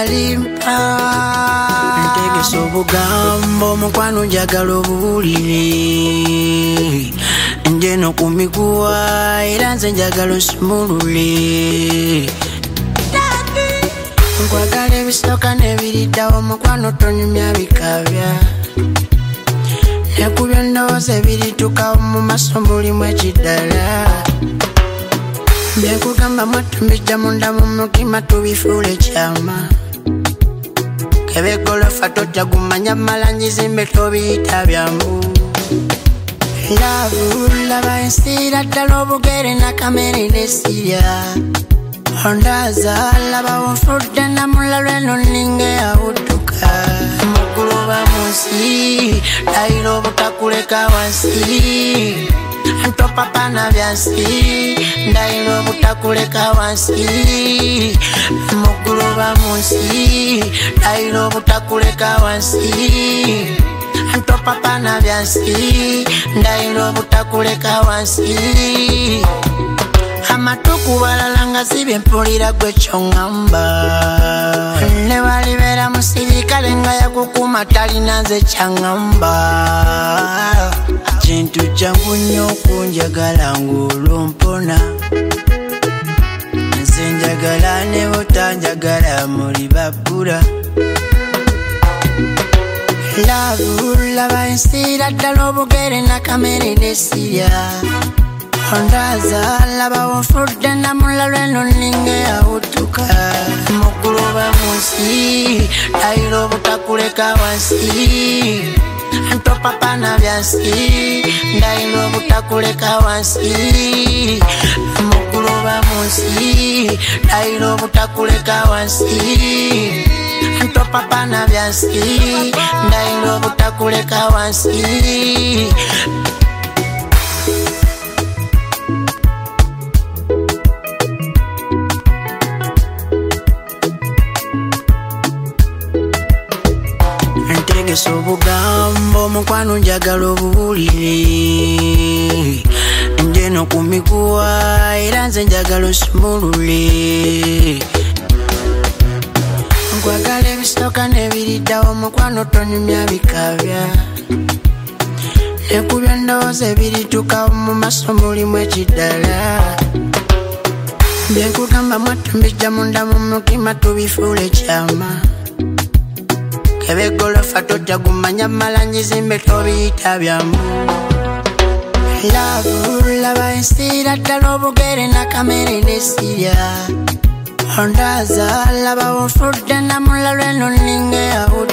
talimpa ntegesa obugambo omukwano njagala obuwulire nje no kumikuwa era nze njagala osumulule nkwagala ebisooka n'ebiriddawo omukwano tonyumya bikabya nekubya endowooza ebiritukawo mu maaso mulimu ekiddala byekugamba mwattu mbijja munda mu mutima tubifuula ekyama kebegolofa tojja gumanya malanjizimbe tobiyita byangu laavu laba ensiira ddala obugere nakamere nesirya ondaaza laba wonfudde namula lweno ninga eyawutuka muguluba munsi dayira obutakuleka wansi ntopapa na byansi ndayira obutakuleka wansi muguluba munsi dayira obutakuleka wansi ntopapa na byansi ndayira obutakuleka wansi amatuku balala nga sibye mpulira gwe kyongamba ne balibera mu sirikale nga yakukuma talina nze kyangamba kintu kyangu nnyo okunjagala ng'olompona nze njagala ne botanjagala muli babbula laavu laba ensiira ddala obugere nakamere nesirya ondaaza laba wonfudde namula lweno ninga eyawutuka muguluba munsi dayira obutakuleka wansi ntopapa na byansi ndayira obutakuleka wansi muguluba munsi dayira obutakuleka wansi ntopapa na byansi ndayira obutakuleka wansi ntegesa obugambo omukwano njagala obuwulire nje no kumikuwa era nze njagala osumulule nkwagala ebisooka n'ebiriddawo omukwano tonyumya bikabya nekubya endowooza ebiritukawo mu maaso mulimu ekiddala byekugamba mwattu mbijja munda mu mutima tubifuula ekyama kebegolofa tojja gumanya malanjizimbe tobiyita byamu laavu laba ensiira ddala obugere nakamere nesirya ondaaza laba wonfudde namula lweno ninga eyawu